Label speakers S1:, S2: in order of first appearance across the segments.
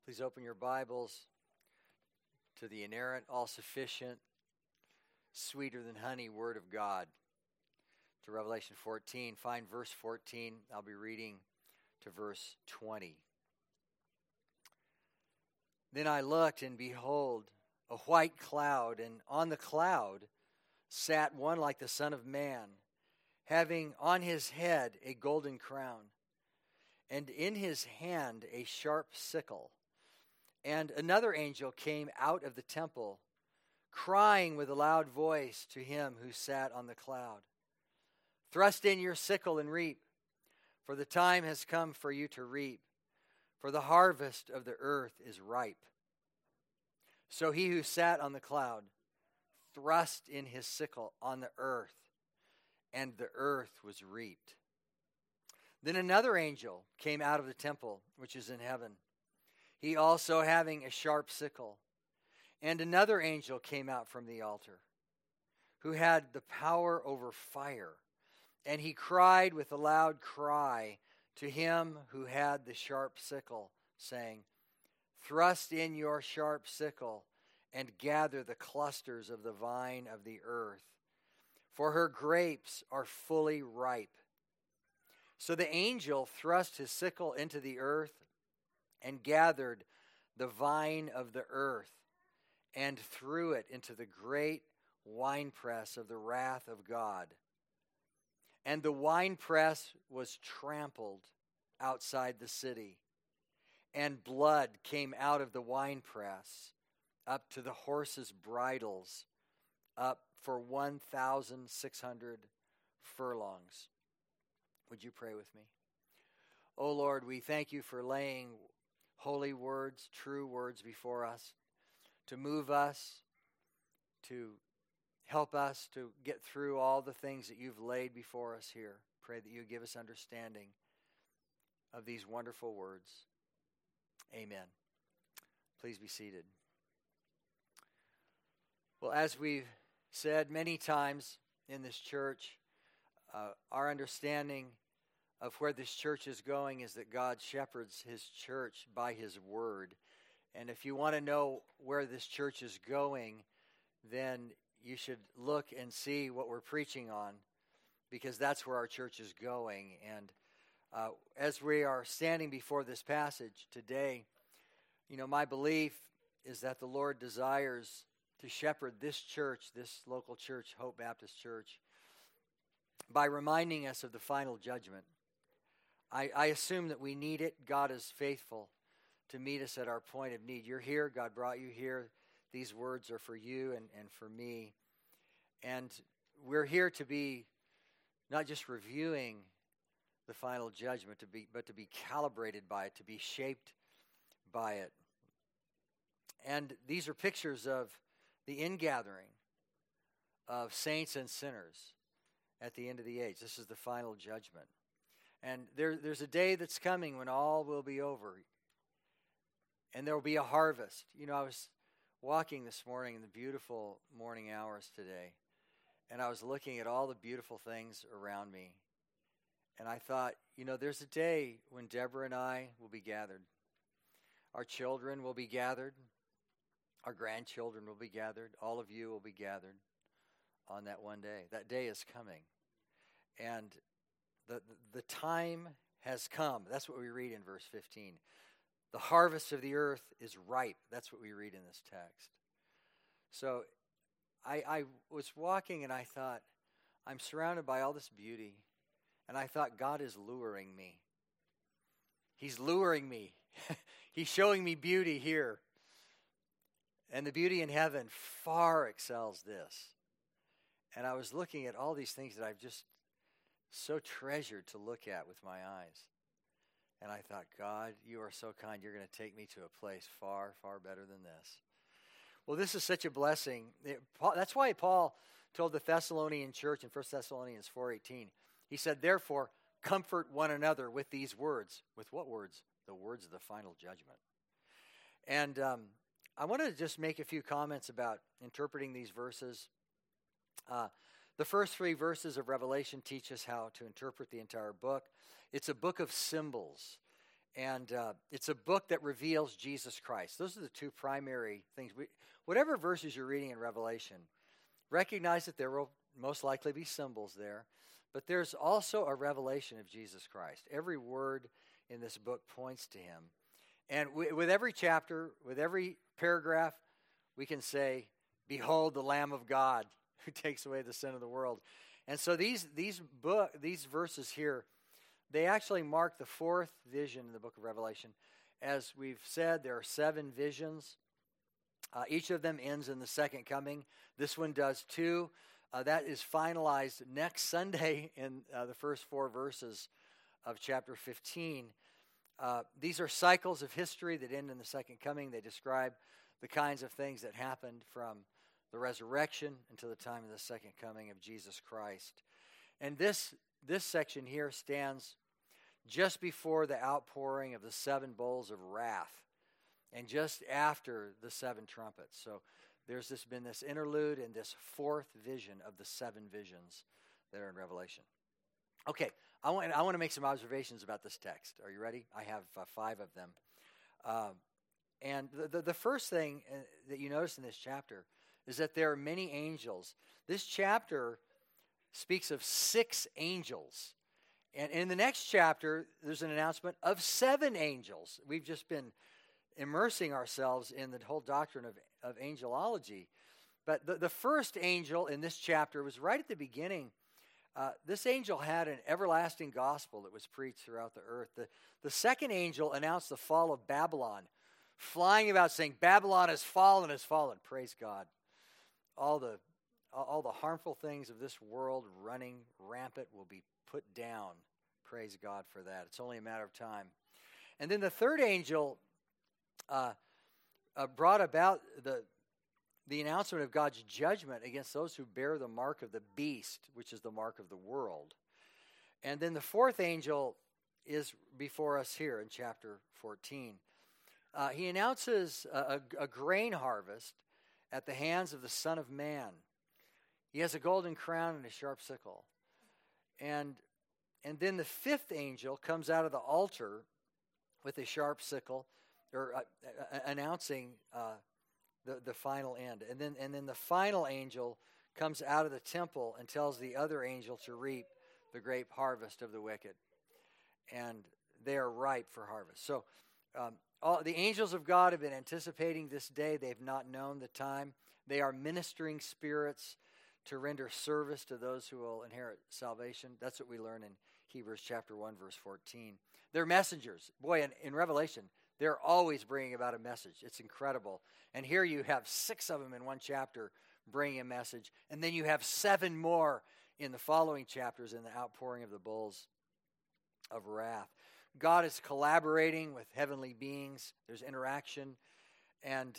S1: Please open your Bibles to the inerrant, all-sufficient, sweeter than honey Word of God, to Revelation 14. Find verse 14. I'll be reading to verse 20. Then I looked, and behold, a white cloud, and on the cloud sat one like the Son of Man, having on his head a golden crown, and in his hand a sharp sickle. And another angel came out of the temple, crying with a loud voice to him who sat on the cloud, "Thrust in your sickle and reap, for the time has come for you to reap, for the harvest of the earth is ripe." So he who sat on the cloud thrust in his sickle on the earth, and the earth was reaped. Then another angel came out of the temple which is in heaven, he also having a sharp sickle. And another angel came out from the altar, who had the power over fire. And he cried with a loud cry to him who had the sharp sickle, saying, "Thrust in your sharp sickle and gather the clusters of the vine of the earth, for her grapes are fully ripe." So the angel thrust his sickle into the earth and gathered the vine of the earth and threw it into the great winepress of the wrath of God. And the winepress was trampled outside the city, and blood came out of the winepress up to the horses' bridles, up for 1,600 furlongs. Would you pray with me? Oh Lord, we thank you for laying holy words, true words before us, to move us, to help us to get through all the things that you've laid before us here. Pray that you give us understanding of these wonderful words. Amen. Please be seated. Well, as we've said many times in this church, our understanding of where this church is going is that God shepherds his church by his word. And if you want to know where this church is going, then you should look and see what we're preaching on, because that's where our church is going. And as we are standing before this passage today, my belief is that the Lord desires to shepherd this church, this local church, Hope Baptist Church, by reminding us of the final judgment. I assume that we need it. God is faithful to meet us at our point of need. You're here. God brought you here. These words are for you and for me. And we're here to be not just reviewing the final judgment, but to be calibrated by it, to be shaped by it. And these are pictures of the ingathering of saints and sinners at the end of the age. This is the final judgment. And there's a day that's coming when all will be over. And there will be a harvest. I was walking this morning in the beautiful morning hours today, and I was looking at all the beautiful things around me. And I thought, there's a day when Deborah and I will be gathered. Our children will be gathered. Our grandchildren will be gathered. All of you will be gathered on that one day. That day is coming. And the time has come. That's what we read in verse 15. The harvest of the earth is ripe. That's what we read in this text. So I was walking and I thought, I'm surrounded by all this beauty. And I thought, God is luring me. He's luring me. He's showing me beauty here. And the beauty in heaven far excels this. And I was looking at all these things that I've just so treasured to look at with my eyes. And I thought, God, you are so kind. You're going to take me to a place far, far better than this. Well, this is such a blessing. That's why Paul told the Thessalonian church in 1 Thessalonians 4:18. He said, "Therefore, comfort one another with these words." With what words? The words of the final judgment. And I wanted to just make a few comments about interpreting these verses. The first 3 verses of Revelation teach us how to interpret the entire book. It's a book of symbols. And it's a book that reveals Jesus Christ. Those are the two primary things. Whatever verses you're reading in Revelation, recognize that there will most likely be symbols there, but there's also a revelation of Jesus Christ. Every word in this book points to him. And with every chapter, with every paragraph, we can say, "Behold the Lamb of God who takes away the sin of the world." And so these verses here, they actually mark the fourth vision in the book of Revelation. As we've said, there are 7 visions. Each of them ends in the second coming. This one does too. That is finalized next Sunday in the first 4 verses of chapter 15. These are cycles of history that end in the second coming. They describe the kinds of things that happened from the resurrection until the time of the second coming of Jesus Christ. And this section here stands just before the outpouring of the 7 bowls of wrath and just after the 7 trumpets. So there's been this interlude and this fourth vision of the 7 visions that are in Revelation. Okay, I want to make some observations about this text. Are you ready? I have 5 of them. And the first thing that you notice in this chapter is that there are many angels. This chapter speaks of 6 angels. And in the next chapter, there's an announcement of 7 angels. We've just been immersing ourselves in the whole doctrine of angelology. But the first angel in this chapter was right at the beginning. This angel had an everlasting gospel that was preached throughout the earth. The second angel announced the fall of Babylon, flying about saying, "Babylon has fallen, praise God." All the harmful things of this world running rampant will be put down. Praise God for that. It's only a matter of time. And then the third angel brought about the announcement of God's judgment against those who bear the mark of the beast, which is the mark of the world. And then the fourth angel is before us here in chapter 14. He announces a grain harvest at the hands of the Son of Man. He has a golden crown and a sharp sickle. And then the fifth angel comes out of the altar with a sharp sickle, or announcing the final end. And then the final angel comes out of the temple and tells the other angel to reap the grape harvest of the wicked. And they are ripe for harvest. So all the angels of God have been anticipating this day. They've not known the time. They are ministering spirits to render service to those who will inherit salvation. That's what we learn in Hebrews chapter 1, verse 14. They're messengers. Boy, in Revelation, they're always bringing about a message. It's incredible. And here you have 6 of them in one chapter bringing a message. And then you have 7 more in the following chapters in the outpouring of the bowls of wrath. God is collaborating with heavenly beings. There's interaction. And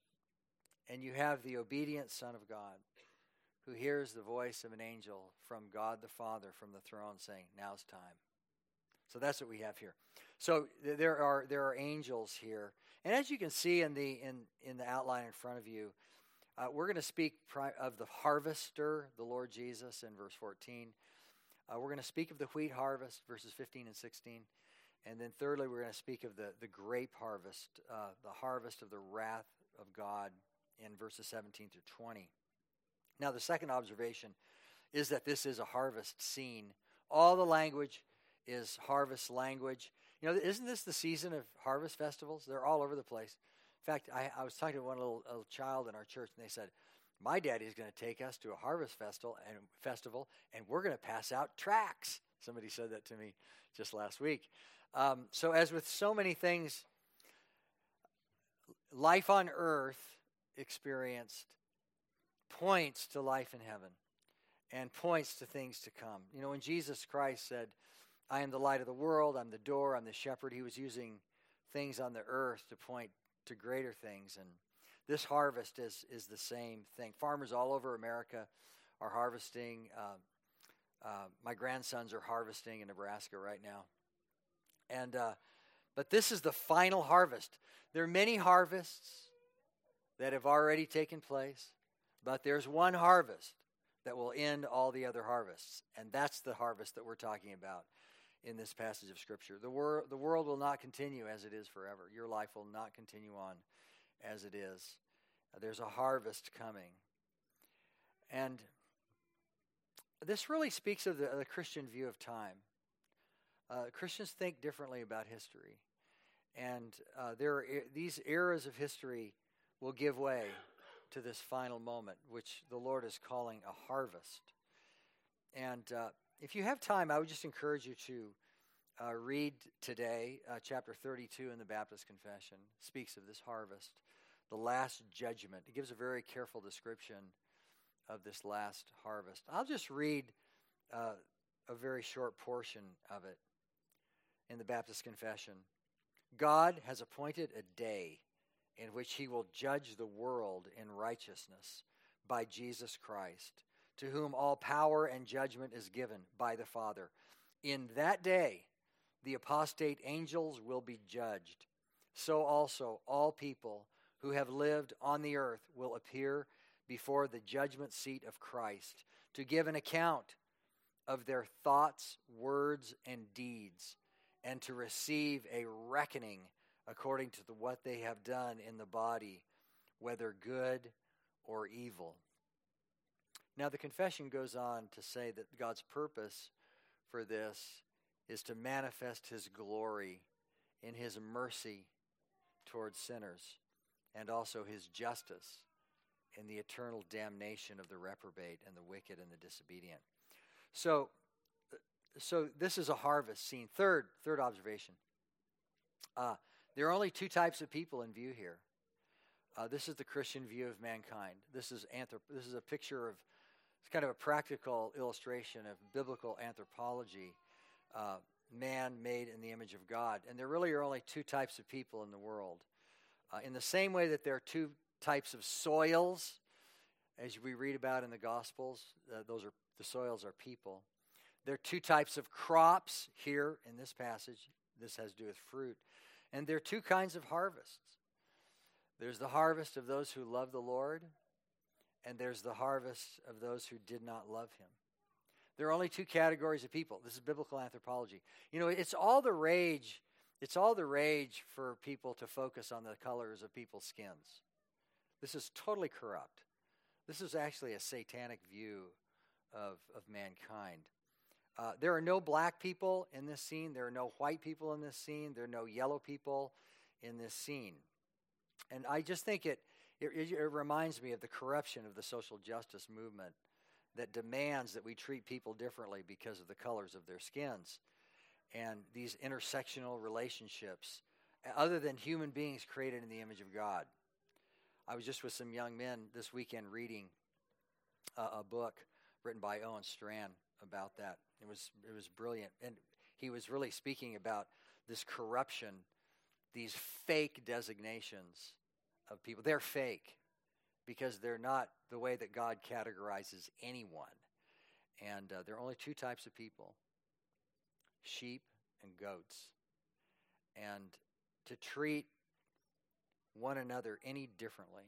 S1: you have the obedient Son of God who hears the voice of an angel from God the Father from the throne saying, "Now's time." So that's what we have here. So there are angels here. And as you can see in the outline in front of you, we're going to speak of the harvester, the Lord Jesus, in verse 14. We're going to speak of the wheat harvest, verses 15 and 16. And then thirdly, we're going to speak of the grape harvest, the harvest of the wrath of God in verses 17 through 20. Now, the second observation is that this is a harvest scene. All the language is harvest language. You know, isn't this the season of harvest festivals? They're all over the place. In fact, I was talking to one little child in our church, and they said, "My daddy's going to take us to a harvest festival, and we're going to pass out tracts." Somebody said that to me just last week. So as with so many things, life on earth experienced points to life in heaven and points to things to come. You know, when Jesus Christ said, "I am the light of the world, I'm the door, I'm the shepherd," he was using things on the earth to point to greater things. And this harvest is the same thing. Farmers all over America are harvesting. My grandsons are harvesting in Nebraska right now. And but this is the final harvest. There are many harvests that have already taken place, but there's one harvest that will end all the other harvests, and that's the harvest that we're talking about in this passage of Scripture. The world will not continue as it is forever. Your life will not continue on as it is. There's a harvest coming. And this really speaks of the Christian view of time. Christians think differently about history. And these eras of history will give way to this final moment, which the Lord is calling a harvest. And if you have time, I would just encourage you to read today, chapter 32 in the Baptist Confession. It speaks of this harvest, the last judgment. It gives a very careful description of this last harvest. I'll just read a very short portion of it in the Baptist Confession. God has appointed a day in which he will judge the world in righteousness by Jesus Christ, to whom all power and judgment is given by the Father. In that day, the apostate angels will be judged. So also all people who have lived on the earth will appear before the judgment seat of Christ to give an account of their thoughts, words, and deeds, and to receive a reckoning according to what they have done in the body, whether good or evil. Now, the confession goes on to say that God's purpose for this is to manifest his glory in his mercy towards sinners, and also his justice in the eternal damnation of the reprobate and the wicked and the disobedient. So this is a harvest scene. Third observation. There are only two types of people in view here. This is the Christian view of mankind. This is a picture of, it's kind of a practical illustration of biblical anthropology, man made in the image of God. And there really are only two types of people in the world. In the same way that there are two types of soils, as we read about in the Gospels, the soils are people. There are two types of crops here in this passage. This has to do with fruit. And there are two kinds of harvests. There's the harvest of those who love the Lord, and there's the harvest of those who did not love him. There are only two categories of people. This is biblical anthropology. You know, it's all the rage for people to focus on the colors of people's skins. This is totally corrupt. This is actually a satanic view of mankind. There are no black people in this scene. There are no white people in this scene. There are no yellow people in this scene. And I just think it reminds me of the corruption of the social justice movement that demands that we treat people differently because of the colors of their skins. And these intersectional relationships, other than human beings created in the image of God. I was just with some young men this weekend reading a book written by Owen Strachan about that. It was brilliant. And he was really speaking about this corruption, these fake designations of people. They're fake because they're not the way that God categorizes anyone. And there are only two types of people, sheep and goats. And to treat one another any differently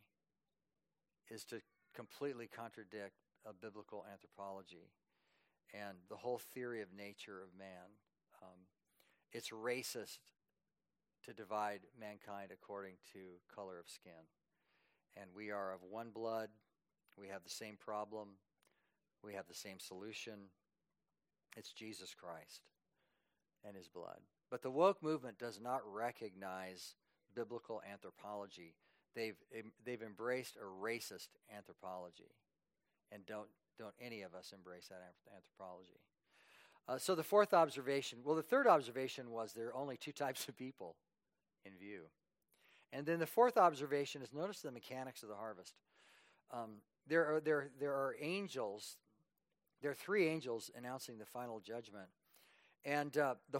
S1: is to completely contradict a biblical anthropology and the whole theory of nature of man. It's racist to divide mankind according to color of skin. And we are of one blood. We have the same problem. We have the same solution. It's Jesus Christ and his blood. But the woke movement does not recognize biblical anthropology. They've embraced a racist anthropology, and don't any of us embrace that anthropology. So the third observation was there are only two types of people in view. And then the fourth observation is, notice the mechanics of the harvest. There are angels. There are three angels announcing the final judgment. And God the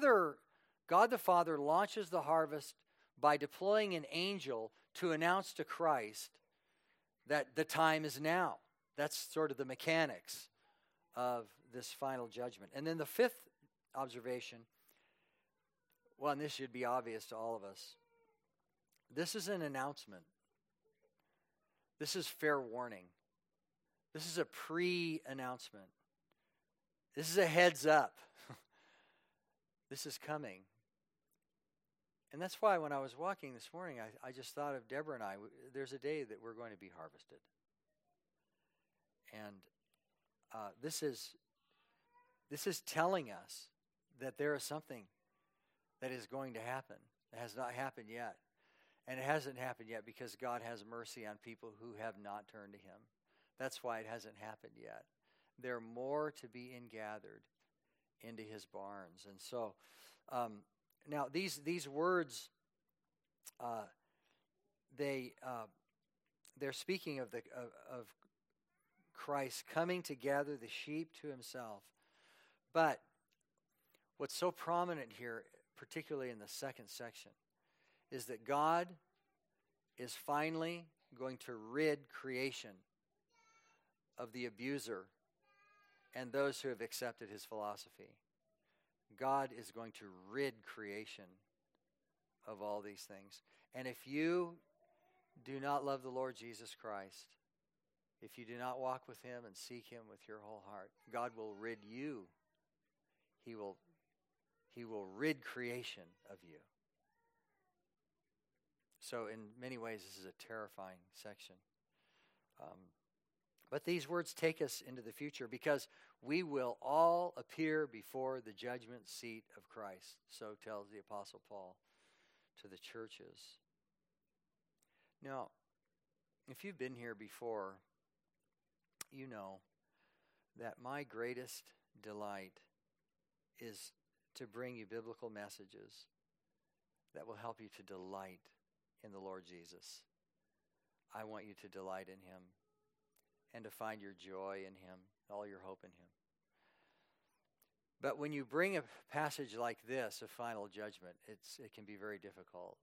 S1: Father launches the harvest by deploying an angel to announce to Christ that the time is now. That's sort of the mechanics of this final judgment. And then the fifth observation, well, and this should be obvious to all of us, this is an announcement. This is fair warning. This is a pre-announcement. This is a heads up. This is coming. And that's why when I was walking this morning, I just thought of Deborah and I. There's a day that we're going to be harvested. And this is telling us that there is something that is going to happen. It has not happened yet. And it hasn't happened yet because God has mercy on people who have not turned to him. That's why it hasn't happened yet. There are more to be ingathered into his barns. And so, now these words, they're speaking of Christ coming to gather the sheep to himself. But what's so prominent here, particularly in the second section, is that God is finally going to rid creation of the abuser and those who have accepted his philosophy. God is going to rid creation of all these things. And if you do not love the Lord Jesus Christ, if you do not walk with him and seek him with your whole heart, God will rid you. He will rid creation of you. So in many ways, this is a terrifying section. But these words take us into the future because we will all appear before the judgment seat of Christ. So tells the Apostle Paul to the churches. Now, if you've been here before, you know that my greatest delight is to bring you biblical messages that will help you to delight in the Lord Jesus. I want you to delight in him and to find your joy in him, all your hope in him. But when you bring a passage like this, of final judgment, it can be very difficult.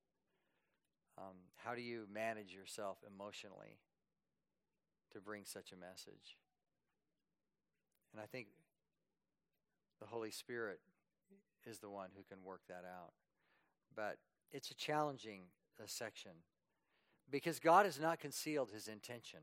S1: How do you manage yourself emotionally to bring such a message? And I think the Holy Spirit is the one who can work that out. But it's a challenging section because God has not concealed his intention.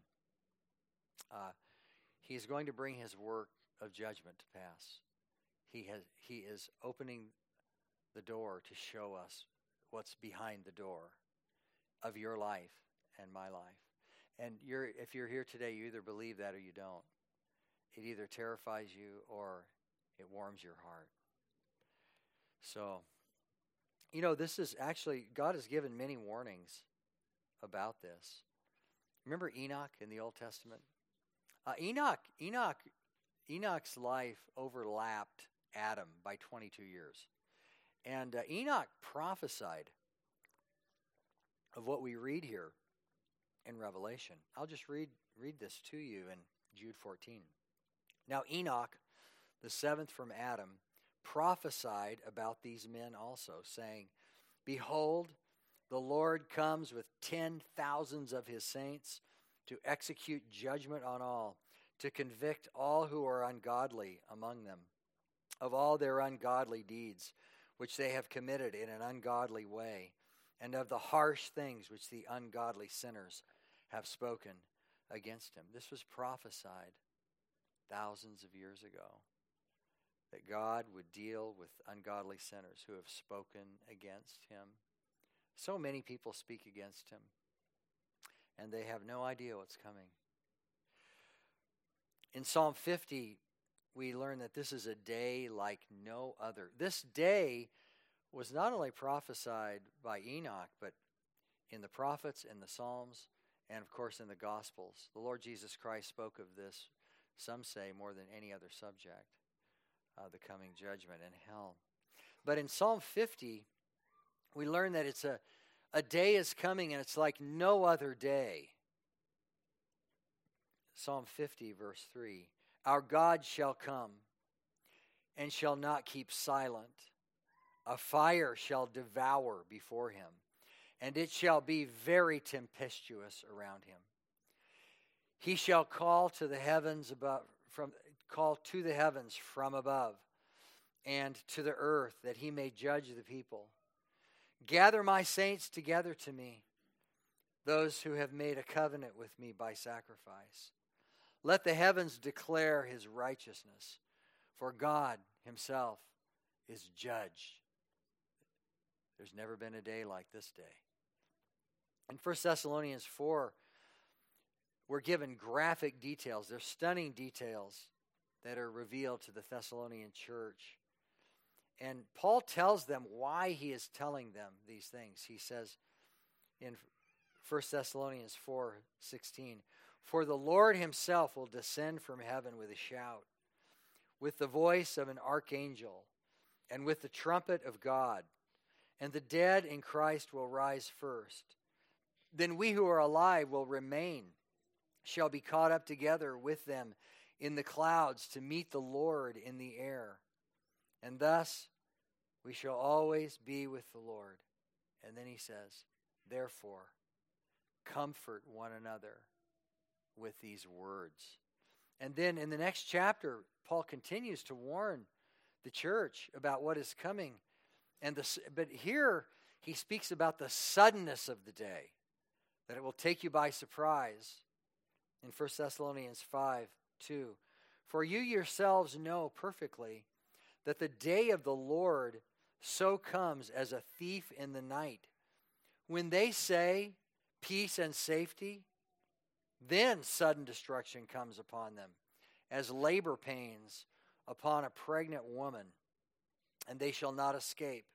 S1: He is going to bring his work of judgment to pass. He is opening the door to show us what's behind the door of your life and my life. And if you're here today, you either believe that or you don't. It either terrifies you or it warms your heart. So, this is actually, God has given many warnings about this. Remember Enoch in the Old Testament? Enoch's life overlapped Adam by 22 years. And Enoch prophesied of what we read here in Revelation. I'll just read this to you in Jude 14. Now Enoch, the seventh from Adam, prophesied about these men also, saying, Behold, the Lord comes with 10,000s of his saints to execute judgment on all, to convict all who are ungodly among them of all their ungodly deeds, which they have committed in an ungodly way, and of the harsh things which the ungodly sinners have spoken against him. This was prophesied thousands of years ago, that God would deal with ungodly sinners who have spoken against him. So many people speak against him, and they have no idea what's coming. In Psalm 50, we learn that this is a day like no other. This day was not only prophesied by Enoch, but in the prophets, in the Psalms, and of course in the Gospels. The Lord Jesus Christ spoke of this, some say, more than any other subject, the coming judgment in hell. But in Psalm 50, we learn that it's a day is coming and it's like no other day. Psalm 50, verse 3. Our God shall come and shall not keep silent. A fire shall devour before him, and it shall be very tempestuous around him. He shall call to the heavens from above, and to the earth, that he may judge the people. Gather my saints together to me, those who have made a covenant with me by sacrifice. Let the heavens declare his righteousness, for God himself is judged. There's never been a day like this day. In 1 Thessalonians 4, we're given graphic details. They're stunning details that are revealed to the Thessalonian church. And Paul tells them why he is telling them these things. He says in 1 Thessalonians 4:16, "For the Lord himself will descend from heaven with a shout, with the voice of an archangel, and with the trumpet of God. And the dead in Christ will rise first. Then we who are alive will remain, shall be caught up together with them in the clouds to meet the Lord in the air. And thus we shall always be with the Lord." And then he says, "Therefore, comfort one another with these words." And then in the next chapter, Paul continues to warn the church about what is coming. But here he speaks about the suddenness of the day, that it will take you by surprise. In 1 Thessalonians 5:2, "For you yourselves know perfectly that the day of the Lord so comes as a thief in the night. When they say peace and safety, then sudden destruction comes upon them, as labor pains upon a pregnant woman, and they shall not escape.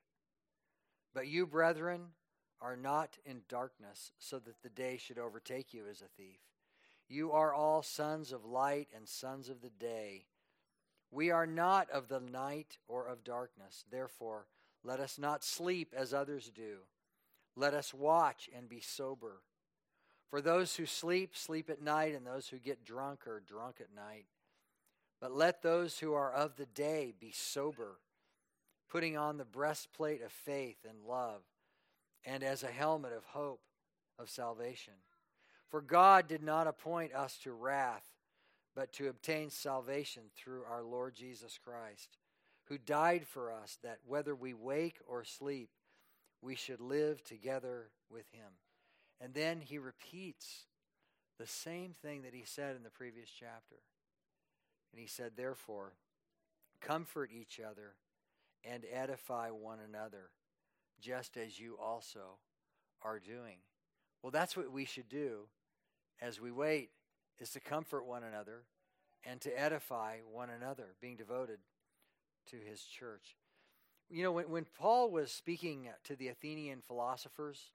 S1: But you, brethren, are not in darkness, so that the day should overtake you as a thief. You are all sons of light and sons of the day. We are not of the night or of darkness. Therefore, let us not sleep as others do. Let us watch and be sober. For those who sleep, sleep at night, and those who get drunk are drunk at night. But let those who are of the day be sober, putting on the breastplate of faith and love, and as a helmet of hope of salvation. For God did not appoint us to wrath, but to obtain salvation through our Lord Jesus Christ, who died for us, that whether we wake or sleep, we should live together with him." And then he repeats the same thing that he said in the previous chapter. And he said, "Therefore, comfort each other and edify one another, just as you also are doing." Well, that's what we should do as we wait, is to comfort one another and to edify one another, being devoted to his church. You know, when Paul was speaking to the Athenian philosophers,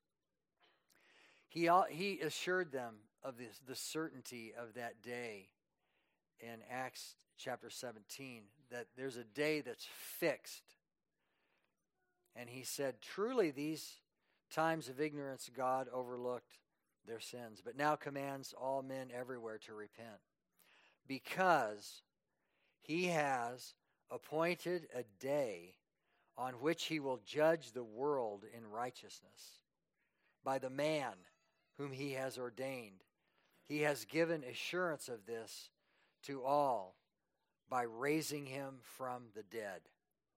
S1: he assured them of the certainty of that day in Acts chapter 17, that there's a day that's fixed. And he said, "Truly these times of ignorance God overlooked their sins, but now commands all men everywhere to repent, because he has appointed a day on which he will judge the world in righteousness by the man whom he has ordained. He has given assurance of this to all by raising him from the dead."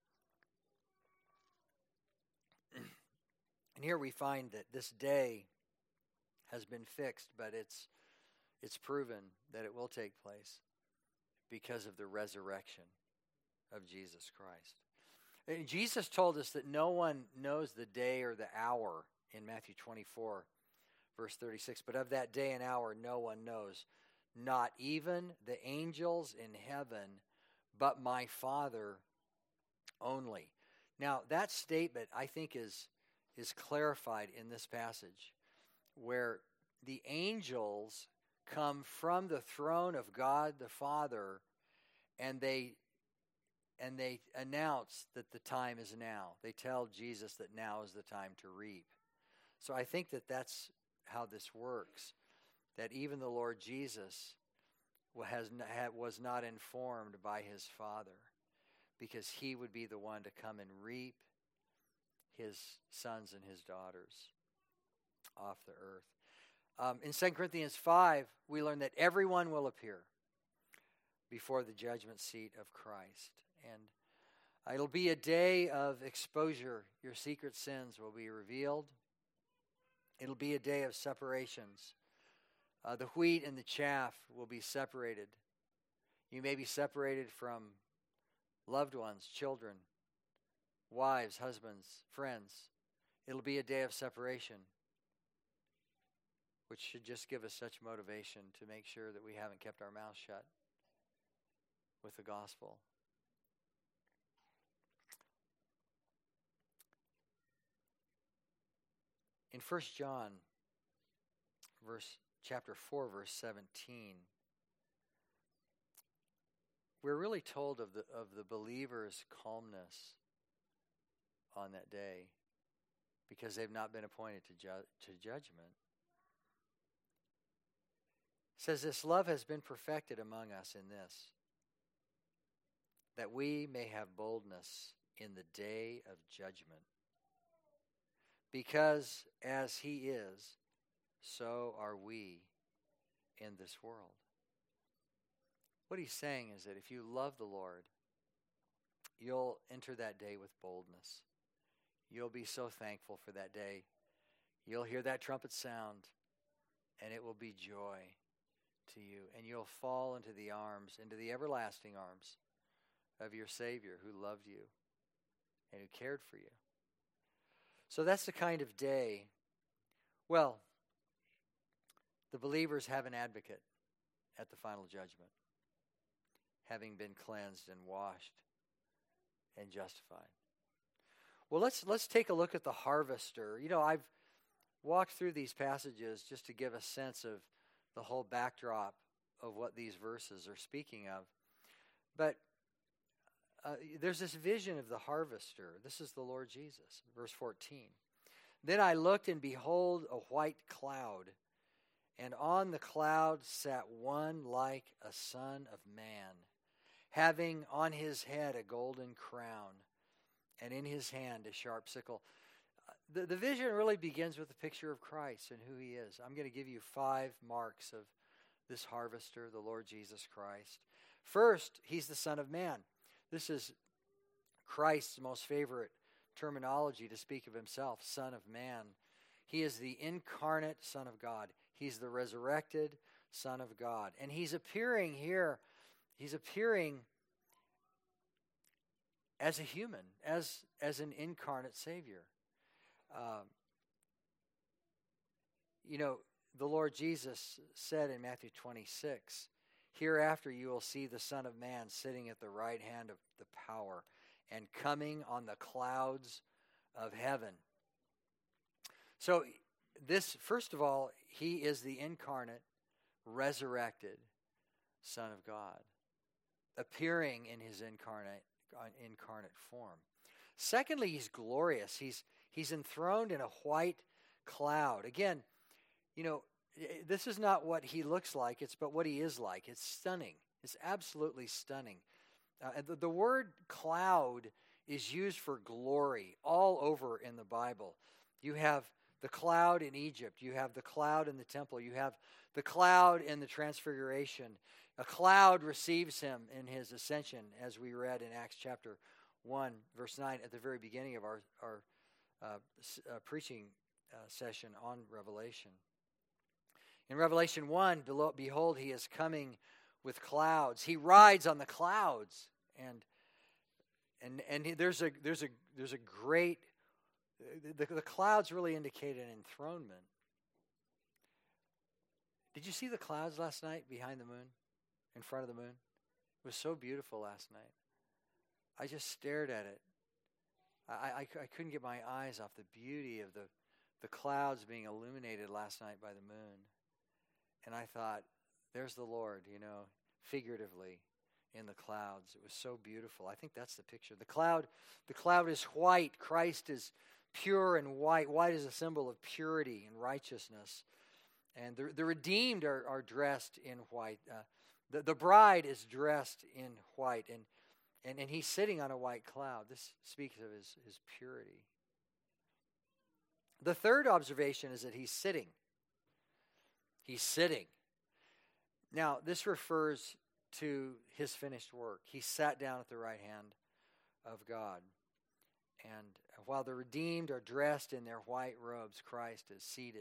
S1: And here we find that this day has been fixed, but it's proven that it will take place because of the resurrection of Jesus Christ. And Jesus told us that no one knows the day or the hour in Matthew 24, verse 36. "But of that day and hour no one knows, not even the angels in heaven, but my Father only." Now, that statement, I think, is clarified in this passage, where the angels come from the throne of God the Father, and they announce that the time is now. They tell Jesus that now is the time to reap. So I think that that's how this works, that even the Lord Jesus was not informed by his Father, because he would be the one to come and reap his sons and his daughters off the earth. In 2 Corinthians 5, we learn that everyone will appear before the judgment seat of Christ. And it'll be a day of exposure. Your secret sins will be revealed. It'll be a day of separations. The wheat and the chaff will be separated. You may be separated from loved ones, children, wives, husbands, friends. It'll be a day of separation, which should just give us such motivation to make sure that we haven't kept our mouths shut with the gospel. In 1 John chapter 4, verse 17, we're really told of the believer's calmness on that day because they've not been appointed to judgment. It says, this love has been perfected among us in this, that we may have boldness in the day of judgment. Because as he is, so are we in this world. What he's saying is that if you love the Lord, you'll enter that day with boldness. You'll be so thankful for that day. You'll hear that trumpet sound, and it will be joy to you. And you'll fall into the everlasting arms of your Savior who loved you and who cared for you. So that's the kind of day. Well, the believers have an advocate at the final judgment, having been cleansed and washed and justified. Well, let's take a look at the harvester. You know, I've walked through these passages just to give a sense of the whole backdrop of what these verses are speaking of. But there's this vision of the harvester. This is the Lord Jesus, verse 14. Then I looked, and behold, a white cloud, and on the cloud sat one like a son of man, having on his head a golden crown, and in his hand a sharp sickle. The vision really begins with a picture of Christ and who he is. I'm going to give you 5 marks of this harvester, the Lord Jesus Christ. First, he's the Son of Man. This is Christ's most favorite terminology to speak of himself, Son of Man. He is the incarnate Son of God. He's the resurrected Son of God. And he's appearing here, he's appearing as a human, as an incarnate Savior. The Lord Jesus said in Matthew 26, hereafter you will see the Son of Man sitting at the right hand of the power and coming on the clouds of heaven. So this, first of all, he is the incarnate, resurrected Son of God, appearing in his incarnate form. Secondly, he's glorious. He's enthroned in a white cloud. Again, this is not what he looks like, but what he is like. It's stunning. It's absolutely stunning. The word cloud is used for glory all over in the Bible. You have the cloud in Egypt. You have the cloud in the temple. You have the cloud in the transfiguration. A cloud receives him in his ascension, as we read in Acts chapter 1, verse 9, at the very beginning of our preaching session on Revelation. In Revelation 1, behold, he is coming with clouds. He rides on the clouds, and there's a great. The clouds really indicate an enthronement. Did you see the clouds last night behind the moon, in front of the moon? It was so beautiful last night. I just stared at it. I couldn't get my eyes off the beauty of the clouds being illuminated last night by the moon. And I thought, there's the Lord, figuratively in the clouds. It was so beautiful. I think that's the picture. The cloud is white. Christ is pure and white. White is a symbol of purity and righteousness. And the redeemed are dressed in white. The bride is dressed in white. And he's sitting on a white cloud. This speaks of his purity. The third observation is that he's sitting. He's sitting. Now, this refers to his finished work. He sat down at the right hand of God. And while the redeemed are dressed in their white robes, Christ is seated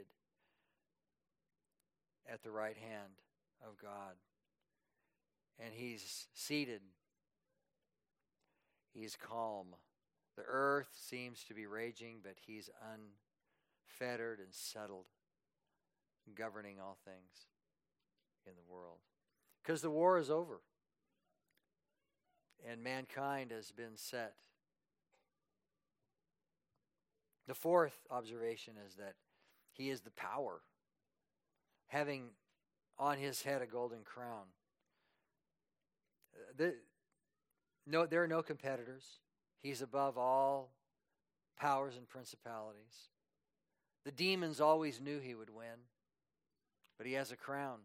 S1: at the right hand of God. And he's seated. He's calm The earth seems to be raging, but he's unfettered and settled, governing all things in the world. Because the war is over, and mankind has been set. The fourth observation is that he is the power, having on his head a golden crown. There are no competitors. He's above all powers and principalities. The demons always knew he would win, but he has a crown.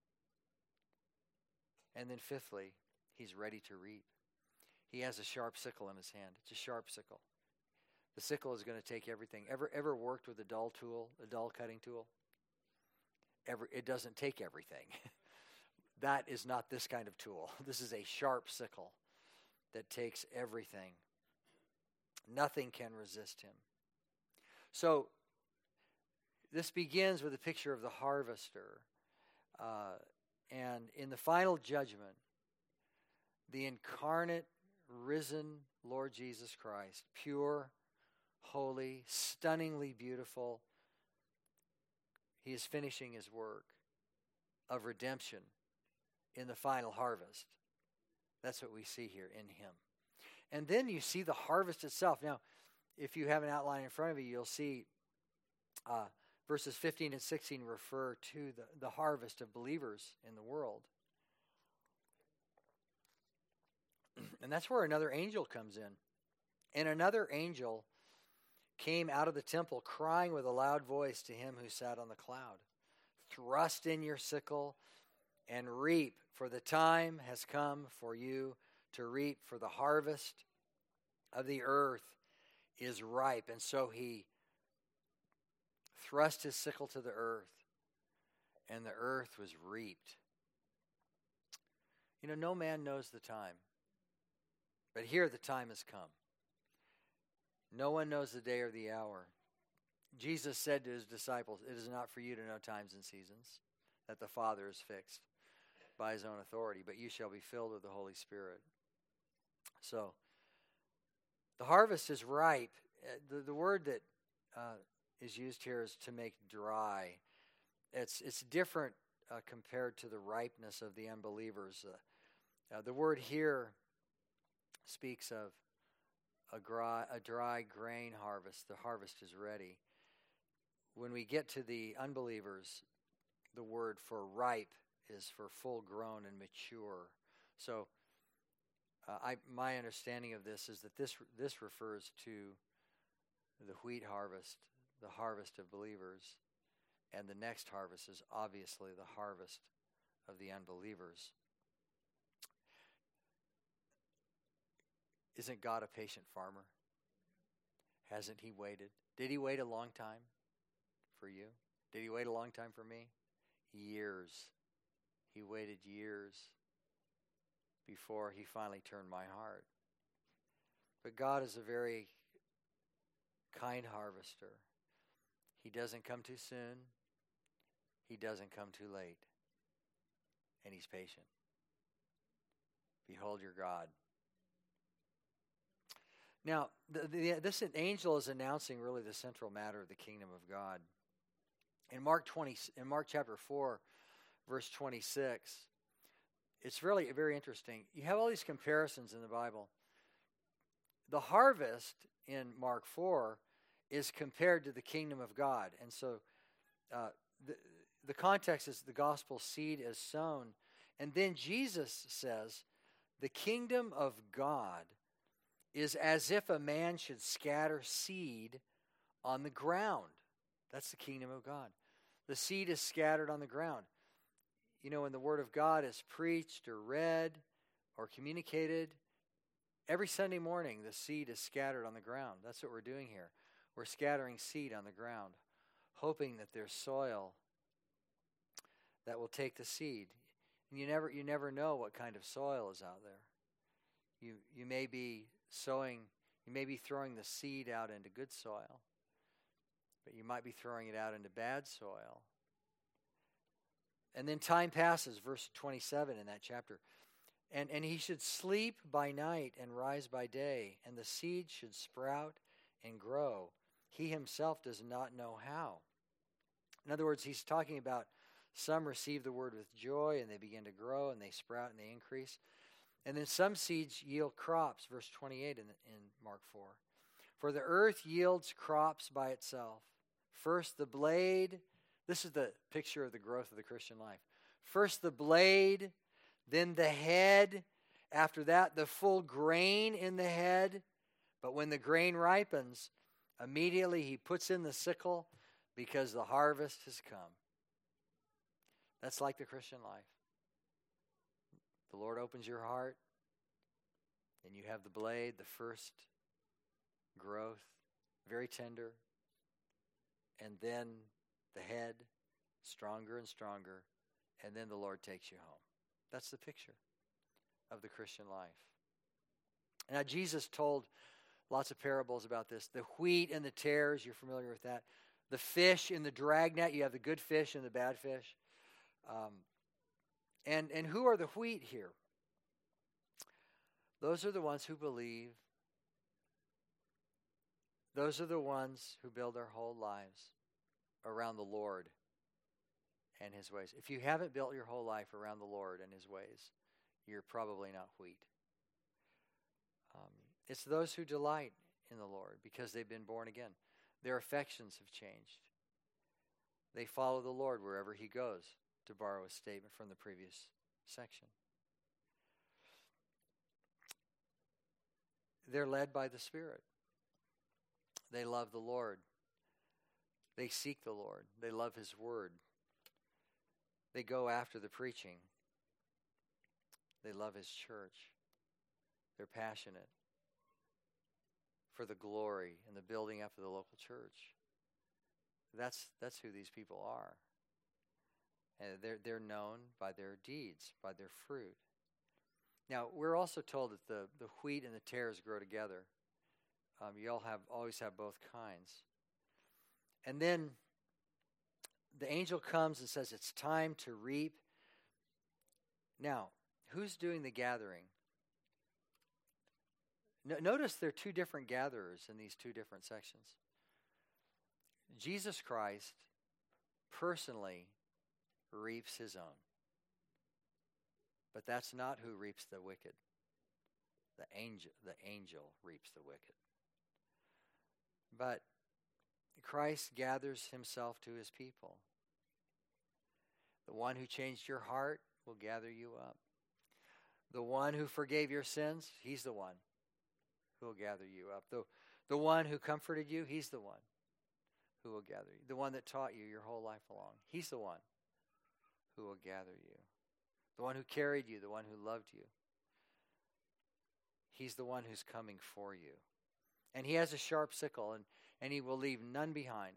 S1: And then fifthly, he's ready to reap. He has a sharp sickle in his hand. It's a sharp sickle. The sickle is going to take everything. Ever worked with a dull tool, a dull cutting tool? It doesn't take everything. That is not this kind of tool. This is a sharp sickle that takes everything. Nothing can resist him. So this begins with a picture of the harvester. And in the final judgment, the incarnate, risen Lord Jesus Christ, pure, holy, stunningly beautiful, he is finishing his work of redemption in the final harvest. That's what we see here in him. And then you see the harvest itself. Now, if you have an outline in front of you, you'll see verses 15 and 16 refer to the harvest of believers in the world. And that's where another angel comes in. And another angel came out of the temple, crying with a loud voice to him who sat on the cloud, "Thrust in your sickle and reap, for the time has come for you to reap, for the harvest of the earth is ripe." And so he thrust his sickle to the earth, and the earth was reaped. You know, no man knows the time, but here the time has come. No one knows the day or the hour. Jesus said to his disciples, "It is not for you to know times and seasons that the Father has fixed by his own authority, but you shall be filled with the Holy Spirit." So, the harvest is ripe. The word that is used here is to make dry. It's different compared to the ripeness of the unbelievers. The word here speaks of a dry grain harvest. The harvest is ready. When we get to the unbelievers, the word for ripe is for full grown and mature. So my understanding of this is that this refers to the wheat harvest, the harvest of believers, and the next harvest is obviously the harvest of the unbelievers. Isn't God a patient farmer? Hasn't he waited? Did he wait a long time for you? Did he wait a long time for me? Years. He waited years before he finally turned my heart. But God is a very kind harvester. He doesn't come too soon. He doesn't come too late. And he's patient. Behold your God. Now, this angel is announcing really the central matter of the kingdom of God. In Mark chapter 4, verse 26, it's really very interesting. You have all these comparisons in the Bible. The harvest in Mark 4 is compared to the kingdom of God. And so the context is the gospel seed is sown. And then Jesus says, the kingdom of God is as if a man should scatter seed on the ground. That's the kingdom of God. The seed is scattered on the ground. You know, when the word of God is preached or read or communicated, every Sunday morning the seed is scattered on the ground. That's what we're doing here. We're scattering seed on the ground, hoping that there's soil that will take the seed. And you never know what kind of soil is out there. You may be sowing, you may be throwing the seed out into good soil, but you might be throwing it out into bad soil. And then time passes, verse 27 in that chapter. And he should sleep by night and rise by day, and the seed should sprout and grow. He himself does not know how. In other words, he's talking about some receive the word with joy, and they begin to grow, and they sprout, and they increase. And then some seeds yield crops, verse 28 in Mark 4. For the earth yields crops by itself. First the blade. This is the picture of the growth of the Christian life. First the blade, then the head. After that, the full grain in the head. But when the grain ripens, immediately he puts in the sickle because the harvest has come. That's like the Christian life. The Lord opens your heart, and you have the blade, the first growth, very tender, and then the head, stronger and stronger, and then the Lord takes you home. That's the picture of the Christian life. Now, Jesus told lots of parables about this. The wheat and the tares, you're familiar with that. The fish in the dragnet, you have the good fish and the bad fish. And who are the wheat here? Those are the ones who believe. Those are the ones who build their whole lives around the Lord and his ways. If you haven't built your whole life around the Lord and his ways, you're probably not wheat. It's those who delight in the Lord because they've been born again. Their affections have changed. They follow the Lord wherever he goes, to borrow a statement from the previous section. They're led by the Spirit. They love the Lord. They seek the Lord. They love his word. They go after the preaching. They love his church. They're passionate for the glory and the building up of the local church. That's who these people are. And they're known by their deeds, by their fruit. Now, we're also told that the wheat and the tares grow together. You always have both kinds. And then the angel comes and says, it's time to reap. Now, who's doing the gathering? Notice there are two different gatherers in these two different sections. Jesus Christ personally reaps his own. But that's not who reaps the wicked. The angel reaps the wicked. But Christ gathers himself to his people. The one who changed your heart will gather you up. The one who forgave your sins, he's the one who will gather you up. The one who comforted you, he's the one who will gather you. The one that taught you your whole life along, he's the one who will gather you. The one who carried you, the one who loved you. He's the one who's coming for you. And he has a sharp sickle, and he will leave none behind.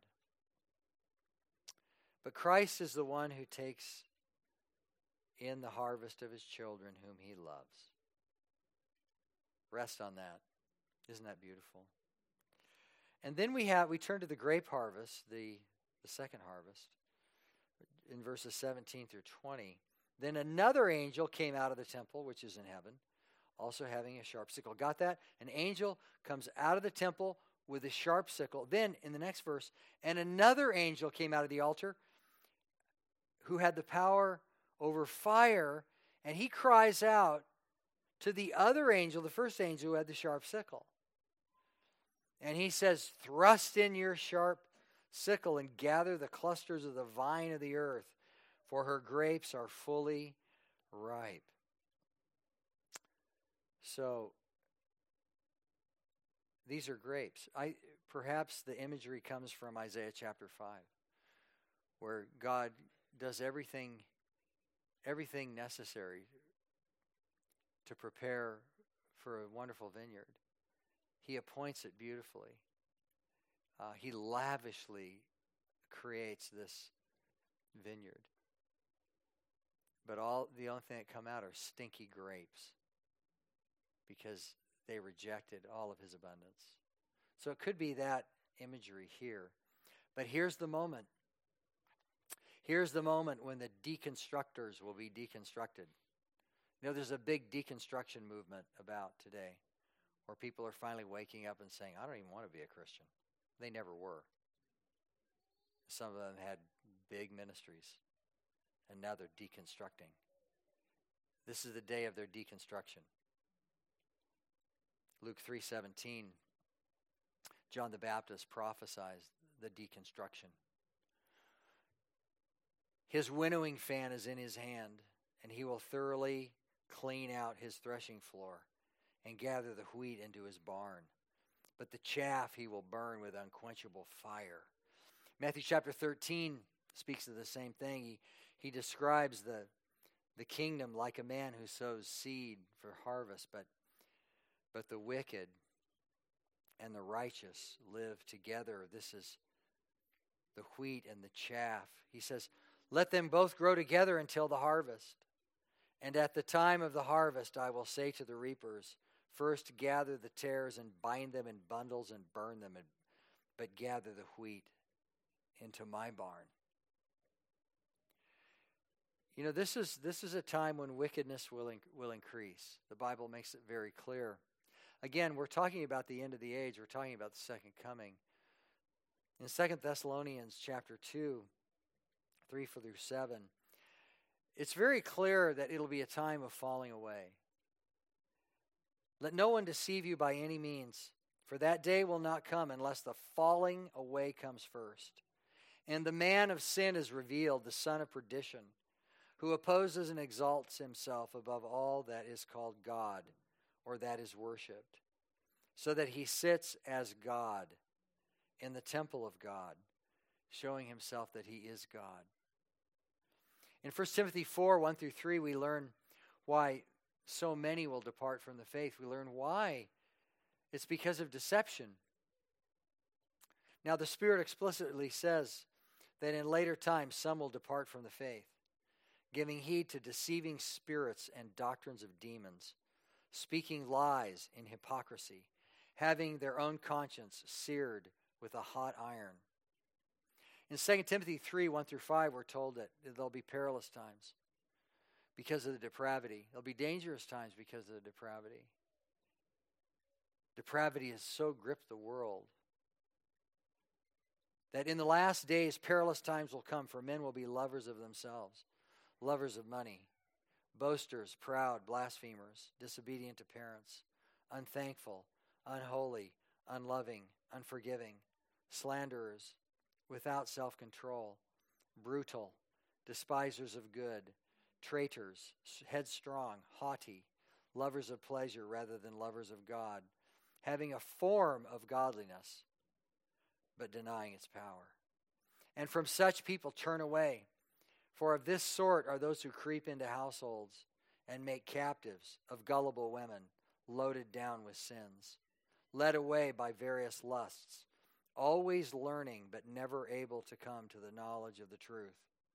S1: But Christ is the one who takes in the harvest of his children whom he loves. Rest on that. Isn't that beautiful? And then we turn to the grape harvest, the second harvest, in verses 17 through 20. Then another angel came out of the temple, which is in heaven, also having a sharp sickle. Got that? An angel comes out of the temple with a sharp sickle. Then, in the next verse, and another angel came out of the altar who had the power over fire, and he cries out to the other angel, the first angel who had the sharp sickle. And he says, thrust in your sharp sickle and gather the clusters of the vine of the earth, for her grapes are fully ripe. So, these are grapes. Perhaps the imagery comes from Isaiah chapter 5, where God does everything necessary to prepare for a wonderful vineyard. He appoints it beautifully. He lavishly creates this vineyard. But the only thing that come out are stinky grapes because they rejected all of his abundance. So it could be that imagery here. But here's the moment. Here's the moment when the deconstructors will be deconstructed. You know, there's a big deconstruction movement about today where people are finally waking up and saying, I don't even want to be a Christian. They never were. Some of them had big ministries, and now they're deconstructing. This is the day of their deconstruction. Luke 3:17, John the Baptist prophesies the deconstruction. His winnowing fan is in his hand, and he will thoroughly clean out his threshing floor and gather the wheat into his barn. But the chaff he will burn with unquenchable fire. Matthew chapter 13 speaks of the same thing. He describes the kingdom like a man who sows seed for harvest, but the wicked and the righteous live together. This is the wheat and the chaff. He says, let them both grow together until the harvest. And at the time of the harvest, I will say to the reapers, first gather the tares and bind them in bundles and burn them, but gather the wheat into my barn. You know, this is a time when wickedness will increase. The Bible makes it very clear. Again, we're talking about the end of the age. We're talking about the second coming. In 2 Thessalonians chapter 2, 3 through 7, it's very clear that it'll be a time of falling away. Let no one deceive you by any means, for that day will not come unless the falling away comes first. And the man of sin is revealed, the son of perdition, who opposes and exalts himself above all that is called God, or that is worshipped, so that he sits as God in the temple of God, showing himself that he is God. In 1 Timothy 4, 1 through 3, we learn why so many will depart from the faith. We learn why. It's because of deception. Now, the Spirit explicitly says that in later times some will depart from the faith, giving heed to deceiving spirits and doctrines of demons, speaking lies in hypocrisy, having their own conscience seared with a hot iron. In 2 Timothy 3, 1 through 5, we're told that there'll be perilous times because of the depravity. There'll be dangerous times because of the depravity. Depravity has so gripped the world that in the last days perilous times will come, for men will be lovers of themselves, lovers of money, boasters, proud, blasphemers, disobedient to parents, unthankful, unholy, unloving, unforgiving, slanderers, without self-control, brutal, despisers of good, traitors, headstrong, haughty, lovers of pleasure rather than lovers of God, having a form of godliness, but denying its power. And from such people turn away, for of this sort are those who creep into households and make captives of gullible women, loaded down with sins, led away by various lusts, always learning but never able to come to the knowledge of the truth.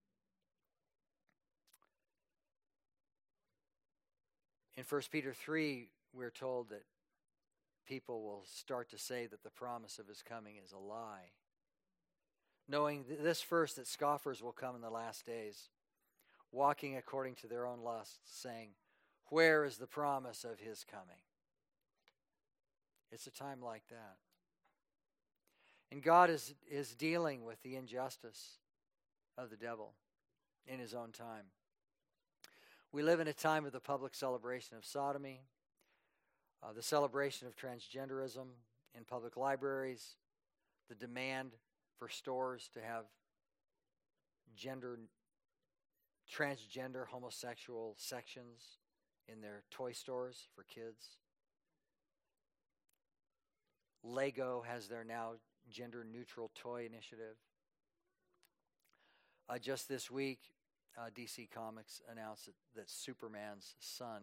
S1: In 1 Peter 3, we're told that people will start to say that the promise of his coming is a lie. Knowing this first, that scoffers will come in the last days, walking according to their own lusts, saying, where is the promise of his coming? It's a time like that. And God is dealing with the injustice of the devil in his own time. We live in a time of the public celebration of sodomy, the celebration of transgenderism in public libraries, the demand for stores to have transgender homosexual sections in their toy stores for kids. Lego has their now gender-neutral toy initiative. Just this week, DC Comics announced that Superman's son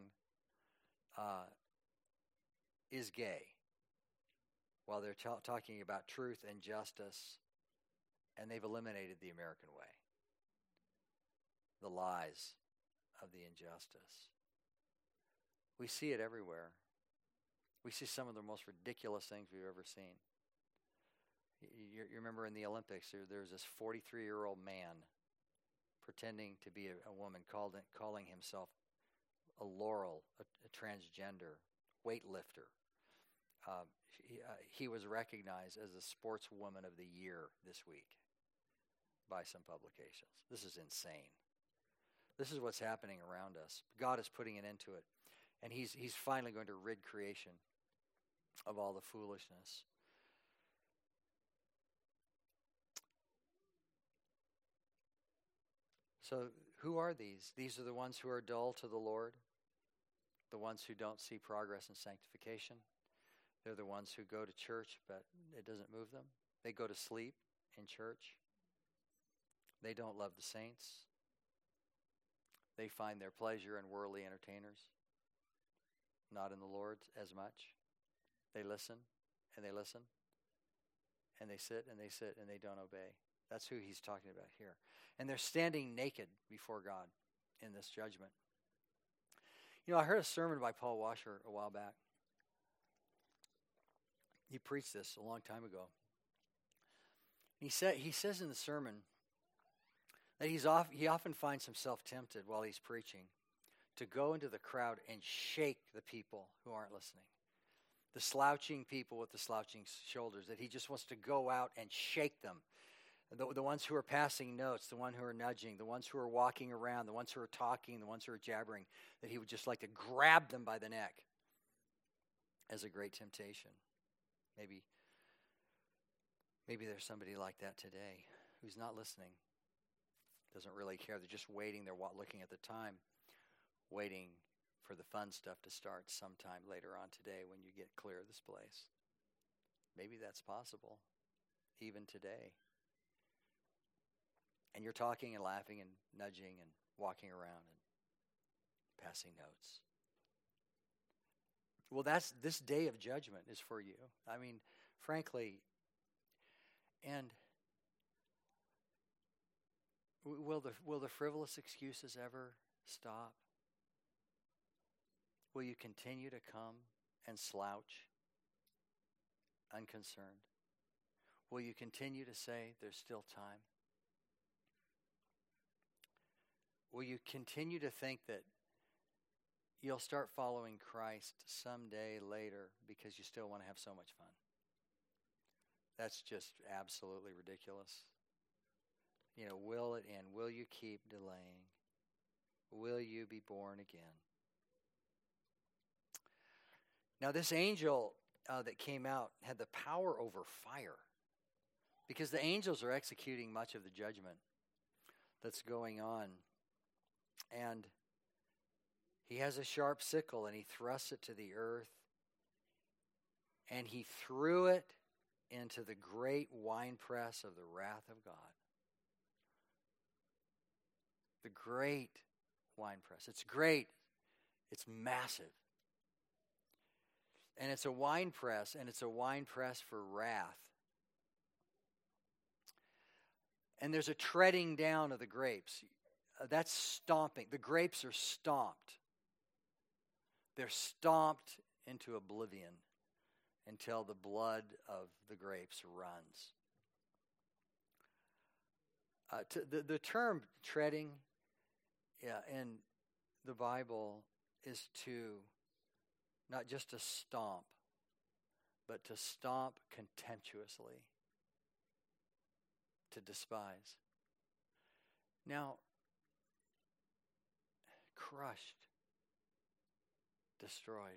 S1: is gay, while they're talking about truth and justice, and they've eliminated the American way, the lies of the injustice. We see it everywhere. We see some of the most ridiculous things we've ever seen. You remember in the Olympics, there was this 43-year-old man pretending to be a woman, calling himself a Laurel, a transgender weightlifter. He was recognized as the Sportswoman of the Year this week by some publications. This is insane. This is what's happening around us. God is putting an end to it. And he's finally going to rid creation of all the foolishness. So who are these? These are the ones who are dull to the Lord, the ones who don't see progress in sanctification. They're the ones who go to church, but it doesn't move them. They go to sleep in church. They don't love the saints. They find their pleasure in worldly entertainers, not in the Lord as much. They listen, and they listen, and they sit, and they sit, and they don't obey. That's who he's talking about here. And they're standing naked before God in this judgment. You know, I heard a sermon by Paul Washer a while back. He preached this a long time ago. He says in the sermon that he often finds himself tempted while he's preaching to go into the crowd and shake the people who aren't listening. The slouching people with the slouching shoulders, that he just wants to go out and shake them. The ones who are passing notes, the ones who are nudging, the ones who are walking around, the ones who are talking, the ones who are jabbering, that he would just like to grab them by the neck as a great temptation. Maybe there's somebody like that today who's not listening, doesn't really care. They're just waiting. They're looking at the time, waiting for the fun stuff to start sometime later on today when you get clear of this place. Maybe that's possible, even today. And you're talking and laughing and nudging and walking around and passing notes. Well, this day of judgment is for you. I mean, frankly, and will the frivolous excuses ever stop? Will you continue to come and slouch, unconcerned? Will you continue to say there's still time? Will you continue to think that you'll start following Christ someday later because you still want to have so much fun? That's just absolutely ridiculous. You know, will it end? Will you keep delaying? Will you be born again? Now, this angel that came out had the power over fire, because the angels are executing much of the judgment that's going on. And he has a sharp sickle, and he thrusts it to the earth, and he threw it into the great winepress of the wrath of God. The great winepress. It's great. It's massive. And it's a winepress, and it's a winepress for wrath. And there's a treading down of the grapes. That's stomping. The grapes are stomped. They're stomped into oblivion until the blood of the grapes runs. The term treading in the Bible is to not just to stomp, but to stomp contemptuously, to despise. Now, crushed, destroyed.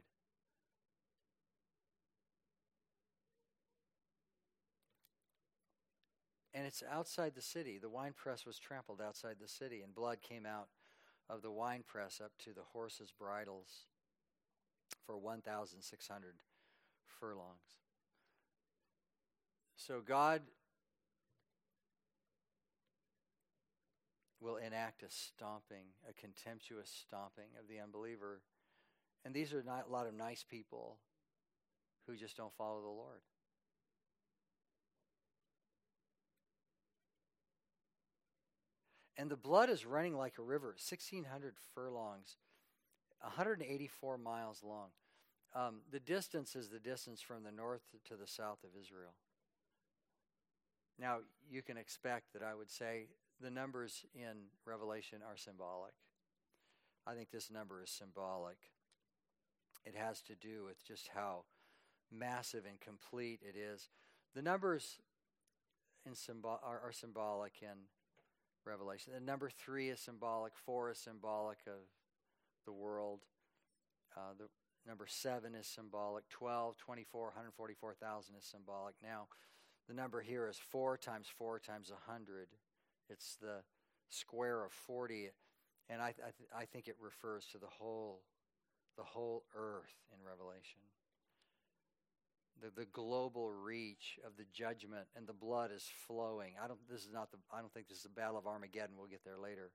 S1: And it's outside the city. The winepress was trampled outside the city, and blood came out of the winepress up to the horses' bridles for 1,600 furlongs. So God will enact a stomping, a contemptuous stomping of the unbeliever. And these are not a lot of nice people who just don't follow the Lord. And the blood is running like a river, 1,600 furlongs, 184 miles long. The distance is the distance from the north to the south of Israel. Now, you can expect that I would say the numbers in Revelation are symbolic. I think this number is symbolic. It has to do with just how massive and complete it is. The numbers are symbolic in Revelation. The number 3 is symbolic. 4 is symbolic of the world. The number 7 is symbolic. 12, 24, 144,000 is symbolic. Now, the number here is 4 times 4 times 100. It's the square of 40, and I think it refers to the whole earth in Revelation. The global reach of the judgment, and the blood is flowing. I don't think this is the Battle of Armageddon. We'll get there later.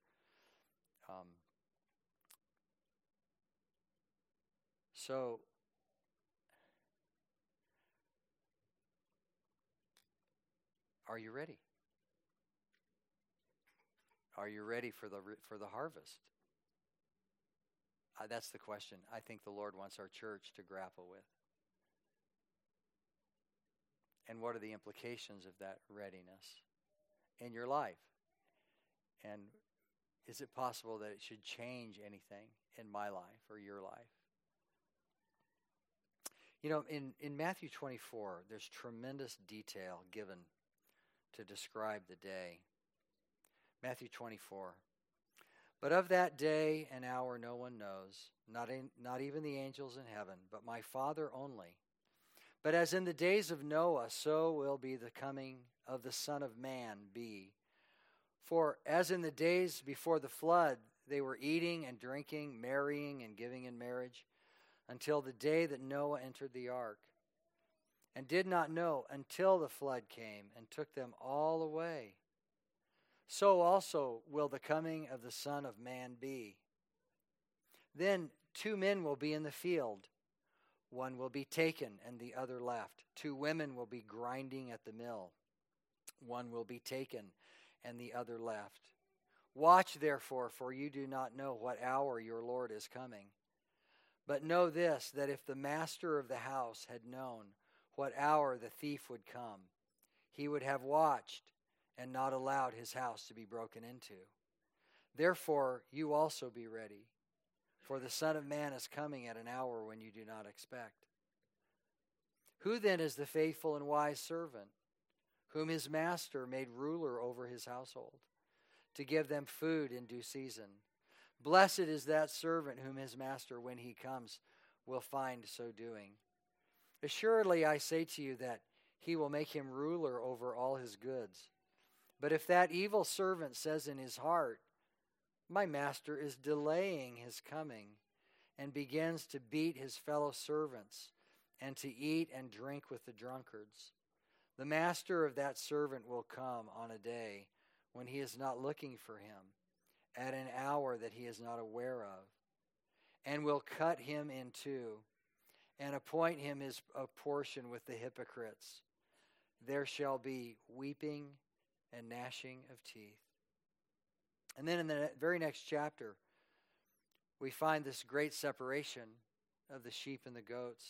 S1: So are you ready? Are you ready for the harvest? That's the question I think the Lord wants our church to grapple with. And what are the implications of that readiness in your life? And is it possible that it should change anything in my life or your life? You know, in Matthew 24, there's tremendous detail given to describe the day. Matthew 24. But of that day and hour no one knows, not even the angels in heaven, but my Father only. But as in the days of Noah, so will be the coming of the Son of Man be. For as in the days before the flood, they were eating and drinking, marrying and giving in marriage, until the day that Noah entered the ark, and did not know until the flood came and took them all away. So also will the coming of the Son of Man be. Then 2 men will be in the field. One will be taken and the other left. 2 women will be grinding at the mill. One will be taken and the other left. Watch therefore, for you do not know what hour your Lord is coming. But know this, that if the master of the house had known what hour the thief would come, he would have watched and not allowed his house to be broken into. Therefore, you also be ready, for the Son of Man is coming at an hour when you do not expect. Who then is the faithful and wise servant, whom his master made ruler over his household, to give them food in due season? Blessed is that servant whom his master, when he comes, will find so doing. Assuredly, I say to you that he will make him ruler over all his goods. But if that evil servant says in his heart, my master is delaying his coming, and begins to beat his fellow servants, and to eat and drink with the drunkards, the master of that servant will come on a day when he is not looking for him, at an hour that he is not aware of, and will cut him in two, and appoint him his portion with the hypocrites. There shall be weeping and gnashing of teeth. And then in the very next chapter, we find this great separation of the sheep and the goats.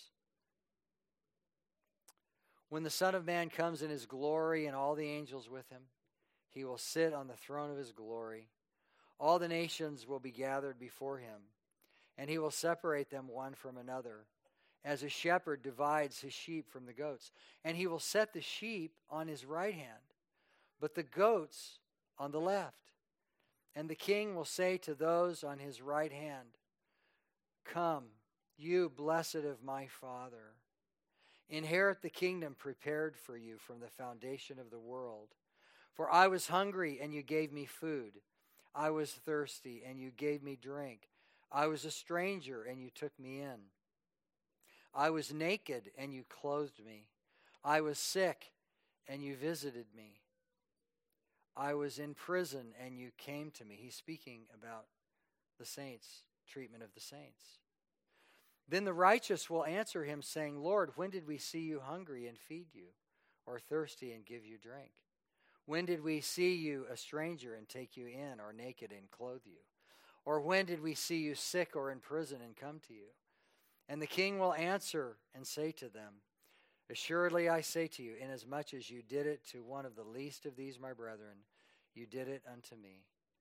S1: When the Son of Man comes in his glory and all the angels with him, he will sit on the throne of his glory. All the nations will be gathered before him, and he will separate them one from another, as a shepherd divides his sheep from the goats. And he will set the sheep on his right hand, but the goats on the left. And the king will say to those on his right hand, come, you blessed of my Father, inherit the kingdom prepared for you from the foundation of the world. For I was hungry, and you gave me food. I was thirsty, and you gave me drink. I was a stranger, and you took me in. I was naked, and you clothed me. I was sick, and you visited me. I was in prison, and you came to me. He's speaking about the saints, treatment of the saints. Then the righteous will answer him, saying, Lord, when did we see you hungry and feed you, or thirsty and give you drink? When did we see you a stranger and take you in, or naked and clothe you? Or when did we see you sick or in prison and come to you? And the king will answer and say to them, assuredly I say to you, inasmuch as you did it to one of the least of these my brethren, you did it unto me.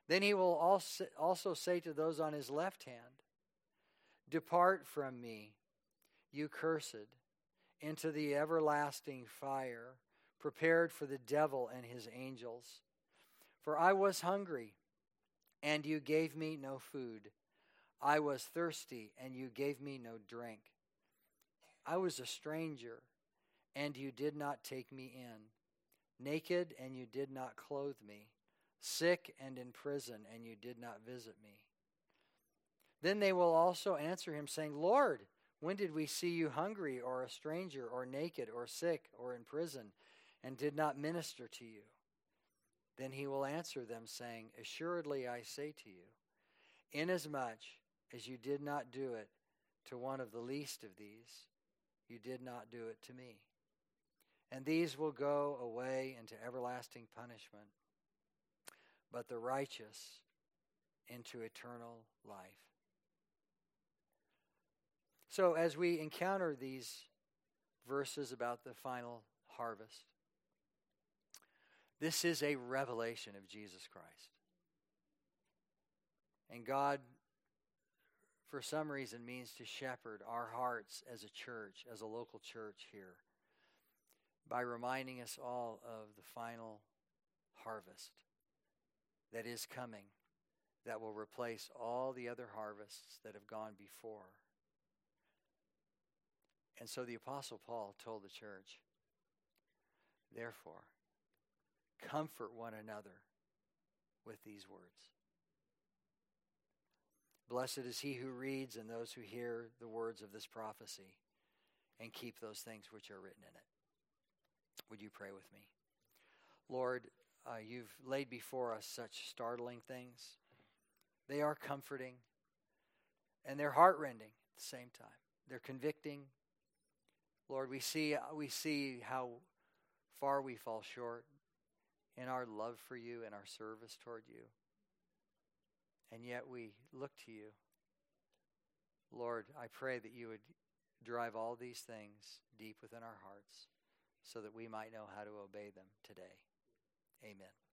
S1: Then he will also say to those on his left hand, "Depart from me, you cursed, into the everlasting fire, prepared for the devil and his angels. For I was hungry, and you gave me no food. I was thirsty, and you gave me no drink. I was a stranger, and you did not take me in. Naked, and you did not clothe me. Sick and in prison, and you did not visit me." Then they will also answer him, saying, "Lord, when did we see you hungry, or a stranger, or naked, or sick, or in prison, and did not minister to you?" Then he will answer them, saying, "Assuredly I say to you, inasmuch as you did not do it to one of the least of these, you did not do it to me." And these will go away into everlasting punishment, but the righteous into eternal life. So as we encounter these verses about the final harvest, this is a revelation of Jesus Christ. And God, for some reason, means to shepherd our hearts as a church, as a local church here, by reminding us all of the final harvest that is coming, that will replace all the other harvests that have gone before. And so the Apostle Paul told the church, "Therefore, comfort one another with these words." Blessed is he who reads and those who hear the words of this prophecy and keep those things which are written in it. Would you pray with me? Lord, you've laid before us such startling things. They are comforting, and they're heartrending at the same time. They're convicting. Lord, we see how far we fall short in our love for you and our service toward you. And yet we look to you. Lord, I pray that you would drive all these things deep within our hearts so that we might know how to obey them today. Amen.